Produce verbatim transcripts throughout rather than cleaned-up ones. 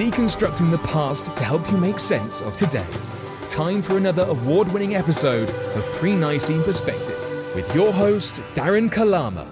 deconstructing the past to help you make sense of today. Time for another award-winning episode of Pre-Nicene Perspective with your host, Darren Kalama.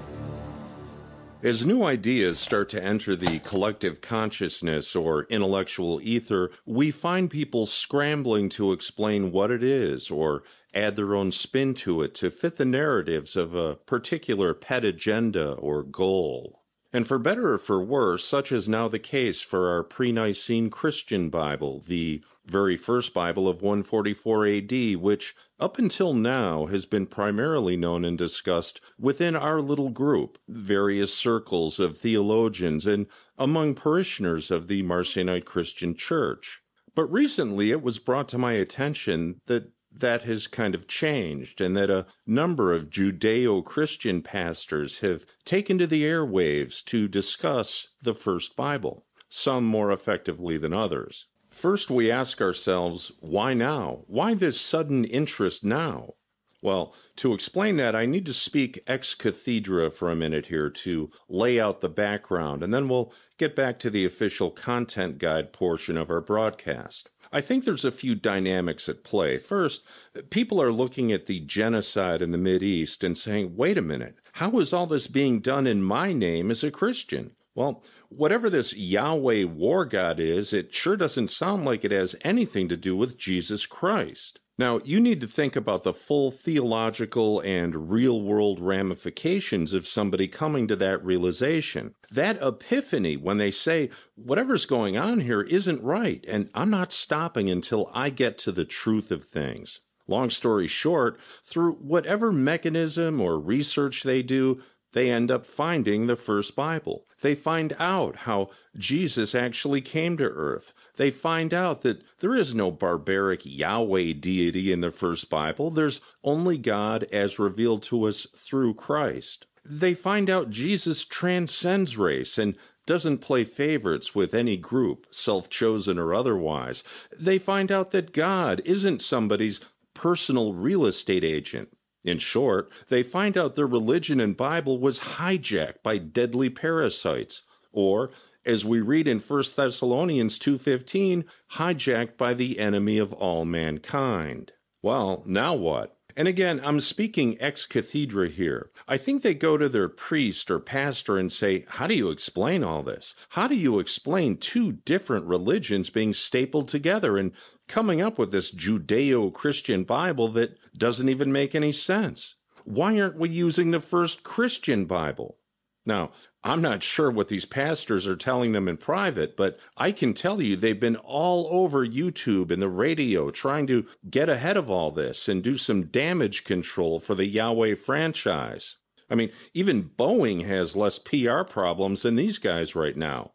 As new ideas start to enter the collective consciousness or intellectual ether, we find people scrambling to explain what it is or add their own spin to it to fit the narratives of a particular pet agenda or goal. And for better or for worse, such is now the case for our pre-Nicene Christian Bible, the very first Bible of one forty-four A D, which up until now has been primarily known and discussed within our little group, various circles of theologians and among parishioners of the Marcionite Christian Church. But recently it was brought to my attention that that has kind of changed, and that a number of Judeo-Christian pastors have taken to the airwaves to discuss the first Bible, some more effectively than others. First, we ask ourselves, why now? Why this sudden interest now? Well, to explain that, I need to speak ex cathedra for a minute here to lay out the background, and then we'll get back to the official content guide portion of our broadcast. I think there's a few dynamics at play. First, people are looking at the genocide in the Mideast and saying, wait a minute, how is all this being done in my name as a Christian? Well, whatever this Yahweh war god is, it sure doesn't sound like it has anything to do with Jesus Christ. Now, you need to think about the full theological and real-world ramifications of somebody coming to that realization. That epiphany when they say, whatever's going on here isn't right, and I'm not stopping until I get to the truth of things. Long story short, through whatever mechanism or research they do, they end up finding the first Bible. They find out how Jesus actually came to earth. They find out that there is no barbaric Yahweh deity in the first Bible. There's only God as revealed to us through Christ. They find out Jesus transcends race and doesn't play favorites with any group, self-chosen or otherwise. They find out that God isn't somebody's personal real estate agent. In short, they find out their religion and Bible was hijacked by deadly parasites, or, as we read in First Thessalonians two fifteen, hijacked by the enemy of all mankind. Well, now what? And again, I'm speaking ex cathedra here. I think they go to their priest or pastor and say, how do you explain all this? How do you explain two different religions being stapled together and coming up with this Judeo-Christian Bible that doesn't even make any sense? Why aren't we using the first Christian Bible? Now, I'm not sure what these pastors are telling them in private, but I can tell you they've been all over YouTube and the radio trying to get ahead of all this and do some damage control for the Yahweh franchise. I mean, even Boeing has less P R problems than these guys right now.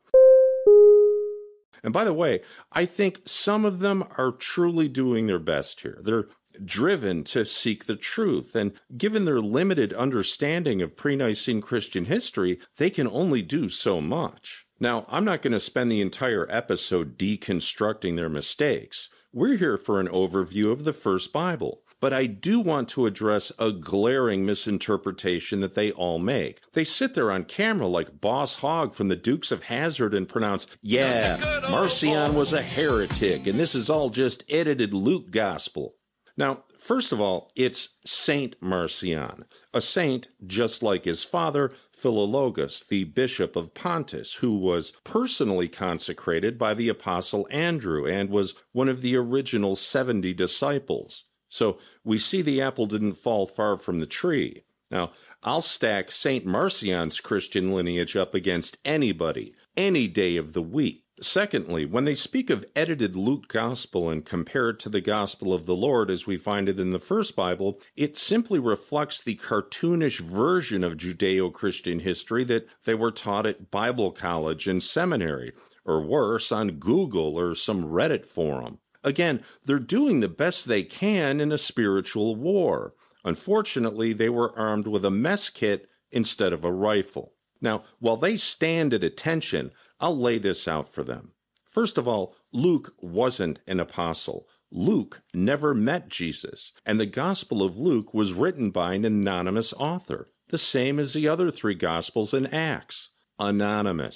And by the way, I think some of them are truly doing their best here. They're driven to seek the truth, and given their limited understanding of pre-Nicene Christian history, they can only do so much. Now, I'm not going to spend the entire episode deconstructing their mistakes. We're here for an overview of the first Bible. But I do want to address a glaring misinterpretation that they all make. They sit there on camera like Boss Hogg from the Dukes of Hazzard and pronounce, yeah, Marcion was a heretic, and this is all just edited Luke gospel. Now, first of all, it's Saint Marcion, a saint just like his father, Philologus, the bishop of Pontus, who was personally consecrated by the apostle Andrew and was one of the original seventy disciples. So we see the apple didn't fall far from the tree. Now, I'll stack Saint Marcion's Christian lineage up against anybody, any day of the week. Secondly, when they speak of edited Luke gospel and compare it to the gospel of the Lord as we find it in the first Bible, it simply reflects the cartoonish version of Judeo-Christian history that they were taught at Bible college and seminary, or worse, on Google or some Reddit forum. Again, they're doing the best they can in a spiritual war. Unfortunately, they were armed with a mess kit instead of a rifle. Now, while they stand at attention, I'll lay this out for them. First of all, Luke wasn't an apostle. Luke never met Jesus, and the Gospel of Luke was written by an anonymous author, the same as the other three Gospels and Acts. Anonymous.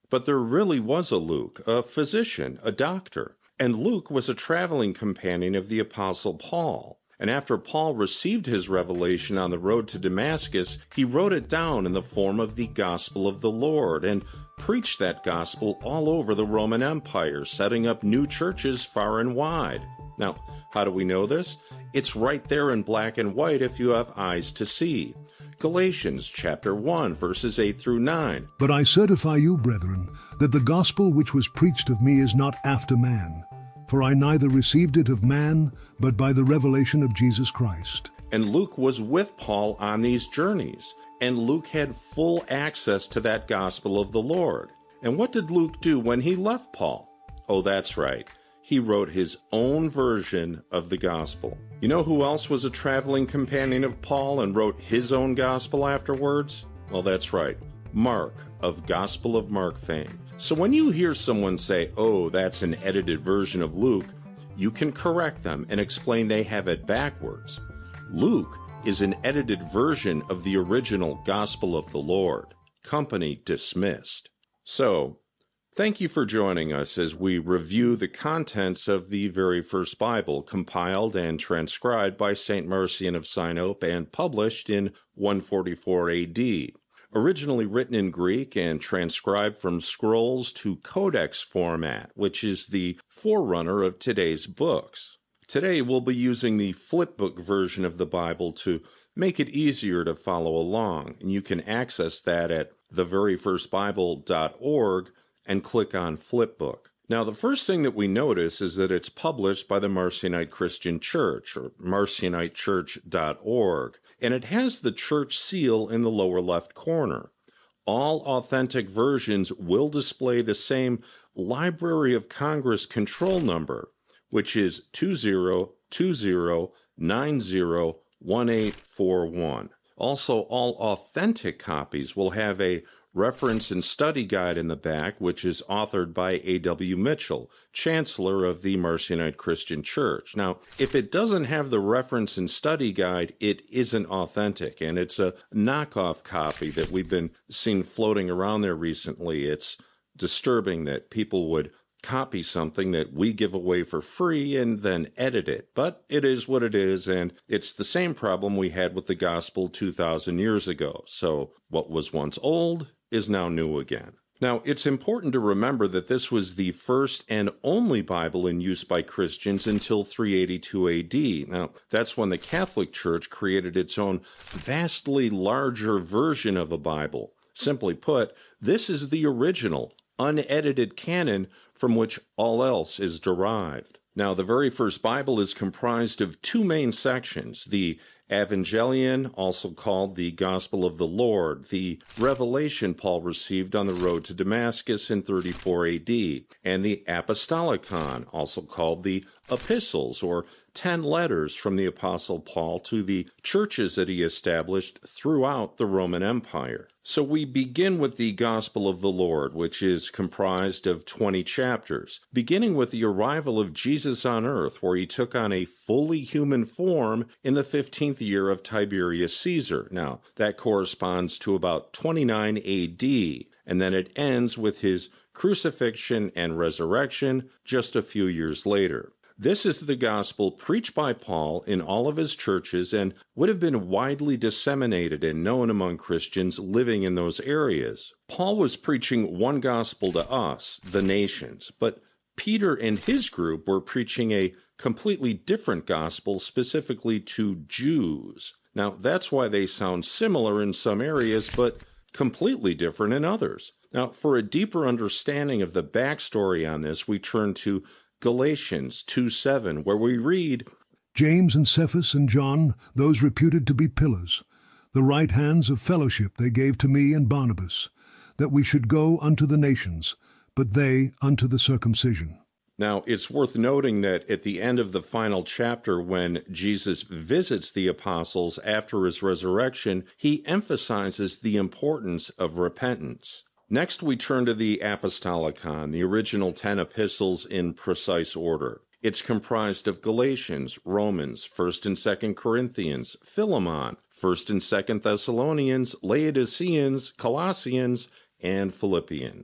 But there really was a Luke, a physician, a doctor. And Luke was a traveling companion of the Apostle Paul. And after Paul received his revelation on the road to Damascus, he wrote it down in the form of the Gospel of the Lord and preached that gospel all over the Roman Empire, setting up new churches far and wide. Now, how do we know this? It's right there in black and white if you have eyes to see. Galatians chapter one, verses eight through nine. But I certify you, brethren, that the gospel which was preached of me is not after man. For I neither received it of man, but by the revelation of Jesus Christ. And Luke was with Paul on these journeys, and Luke had full access to that gospel of the Lord. And what did Luke do when he left Paul? Oh, that's right. He wrote his own version of the gospel. You know who else was a traveling companion of Paul and wrote his own gospel afterwards? Well, that's right. Mark, of Gospel of Mark fame. So when you hear someone say, oh, that's an edited version of Luke, you can correct them and explain they have it backwards. Luke is an edited version of the original Gospel of the Lord. Company dismissed. So, thank you for joining us as we review the contents of the very first Bible, compiled and transcribed by Saint Marcion of Sinope and published in one forty-four A D. Originally written in Greek and transcribed from scrolls to codex format, which is the forerunner of today's books. Today we'll be using the flipbook version of the Bible to make it easier to follow along, and you can access that at the very first bible dot org and click on Flipbook. Now, the first thing that we notice is that it's published by the Marcionite Christian Church, or marcionite church dot org, and it has the church seal in the lower left corner. All authentic versions will display the same Library of Congress control number, which is two zero two zero nine zero one eight four one. Also, all authentic copies will have a reference and study guide in the back, which is authored by A W Mitchell, Chancellor of the Marcionite Christian Church. Now, if it doesn't have the reference and study guide, it isn't authentic, and it's a knockoff copy that we've been seeing floating around there recently. It's disturbing that people would copy something that we give away for free and then edit it. But it is what it is, and it's the same problem we had with the gospel two thousand years ago. So what was once old is now new again. Now, it's important to remember that this was the first and only Bible in use by Christians until three eighty-two A D. Now, that's when the Catholic Church created its own vastly larger version of a Bible. Simply put, this is the original, unedited canon from which all else is derived. Now, the very first Bible is comprised of two main sections: the Evangelion, also called the Gospel of the Lord, the revelation Paul received on the road to Damascus in thirty-four A D, and the Apostolicon, also called the Epistles, or ten letters from the Apostle Paul to the churches that he established throughout the Roman Empire. So we begin with the Gospel of the Lord, which is comprised of twenty chapters, beginning with the arrival of Jesus on earth, where he took on a fully human form in the fifteenth year of Tiberius Caesar. Now, that corresponds to about twenty-nine A D, and then it ends with his crucifixion and resurrection just a few years later. This is the gospel preached by Paul in all of his churches and would have been widely disseminated and known among Christians living in those areas. Paul was preaching one gospel to us, the nations, but Peter and his group were preaching a completely different gospel specifically to Jews. Now, that's why they sound similar in some areas, but completely different in others. Now, for a deeper understanding of the backstory on this, we turn to Galatians two seven, where we read, James and Cephas and John, those reputed to be pillars, the right hands of fellowship they gave to me and Barnabas, that we should go unto the nations, but they unto the circumcision. Now, it's worth noting that at the end of the final chapter, when Jesus visits the apostles after his resurrection, he emphasizes the importance of repentance. Next, we turn to the Apostolicon, the original ten epistles in precise order. It's comprised of Galatians, Romans, First and Second Corinthians, Philemon, First and Second Thessalonians, Laodiceans, Colossians, and Philippians.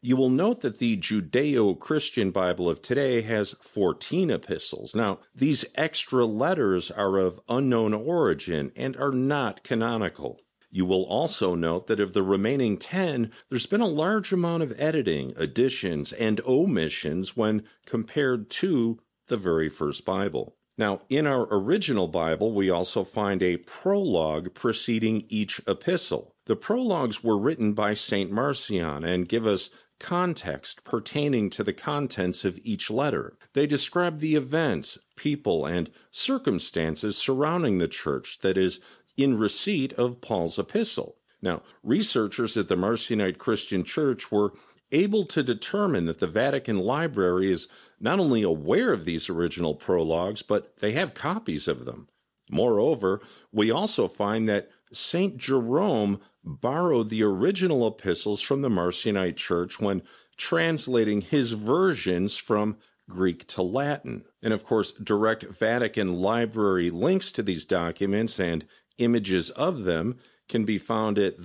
You will note that the Judeo-Christian Bible of today has fourteen epistles. Now, these extra letters are of unknown origin and are not canonical. You will also note that of the remaining ten, there's been a large amount of editing, additions, and omissions when compared to the very first Bible. Now, in our original Bible, we also find a prologue preceding each epistle. The prologues were written by Saint Marcion and give us context pertaining to the contents of each letter. They describe the events, people, and circumstances surrounding the church that is in receipt of Paul's epistle. Now, researchers at the Marcionite Christian Church were able to determine that the Vatican Library is not only aware of these original prologues, but they have copies of them. Moreover, we also find that Saint Jerome borrowed the original epistles from the Marcionite Church when translating his versions from Greek to Latin. And of course, direct Vatican Library links to these documents and images of them can be found at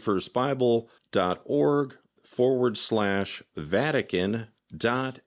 theveryfirstbible.org forward slash Vatican dot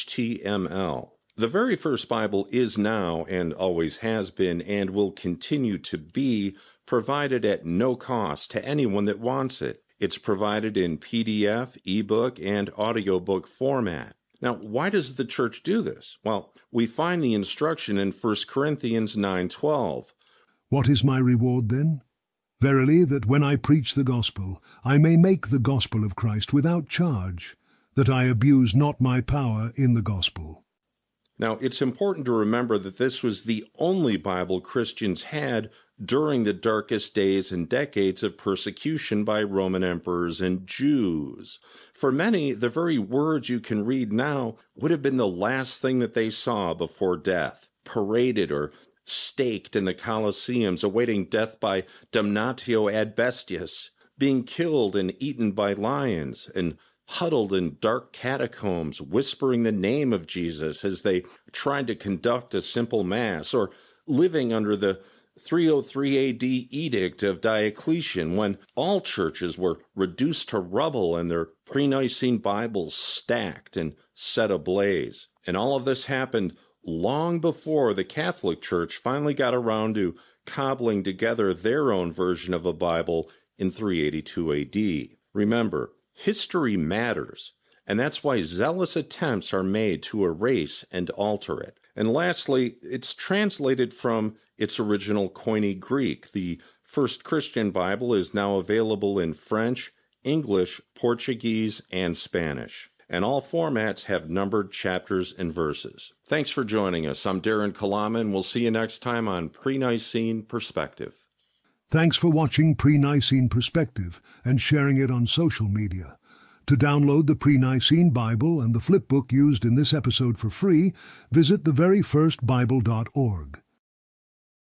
html. The Very First Bible is now, and always has been, and will continue to be, provided at no cost to anyone that wants it. It's provided in P D F, ebook, and audiobook format. Now, why does the church do this? Well, we find the instruction in First Corinthians nine twelve. What is my reward then? Verily, that when I preach the gospel, I may make the gospel of Christ without charge, that I abuse not my power in the gospel. Now, it's important to remember that this was the only Bible Christians had during the darkest days and decades of persecution by Roman emperors and Jews. For many, the very words you can read now would have been the last thing that they saw before death, paraded or staked in the Colosseums, awaiting death by damnatio ad bestias, being killed and eaten by lions, and huddled in dark catacombs, whispering the name of Jesus as they tried to conduct a simple mass, or living under the three oh three A D edict of Diocletian, when all churches were reduced to rubble and their pre-Nicene Bibles stacked and set ablaze. And all of this happened long before the Catholic Church finally got around to cobbling together their own version of a Bible in three eighty-two A D. Remember, history matters, and that's why zealous attempts are made to erase and alter it. And lastly, it's translated from its original Koine Greek. The First Christian Bible is now available in French, English, Portuguese, and Spanish. And all formats have numbered chapters and verses. Thanks for joining us. I'm Darren Kalama, and we'll see you next time on Pre-Nicene Perspective. Thanks for watching Pre-Nicene Perspective and sharing it on social media. To download the Pre-Nicene Bible and the flipbook used in this episode for free, visit the very first bible dot org.